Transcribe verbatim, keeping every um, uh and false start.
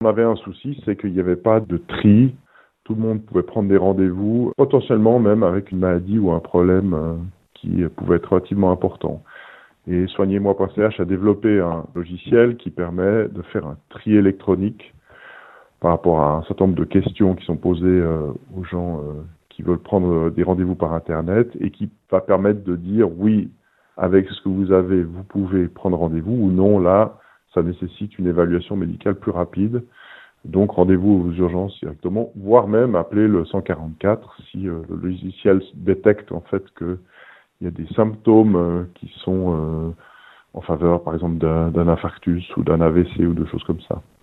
On avait un souci, c'est qu'il n'y avait pas de tri. Tout le monde pouvait prendre des rendez-vous, potentiellement même avec une maladie ou un problème euh, qui pouvait être relativement important. Et Soignez-moi point C H a développé un logiciel qui permet de faire un tri électronique par rapport à un certain nombre de questions qui sont posées euh, aux gens euh, qui veulent prendre des rendez-vous par Internet et qui va permettre de dire oui, avec ce que vous avez, vous pouvez prendre rendez-vous ou non, là, ça nécessite une évaluation médicale plus rapide. Donc rendez-vous aux urgences directement, voire même appeler le cent quarante-quatre si euh, le logiciel détecte en fait qu'il y a des symptômes euh, qui sont euh, en faveur par exemple d'un, d'un infarctus ou d'un A V C ou de choses comme ça.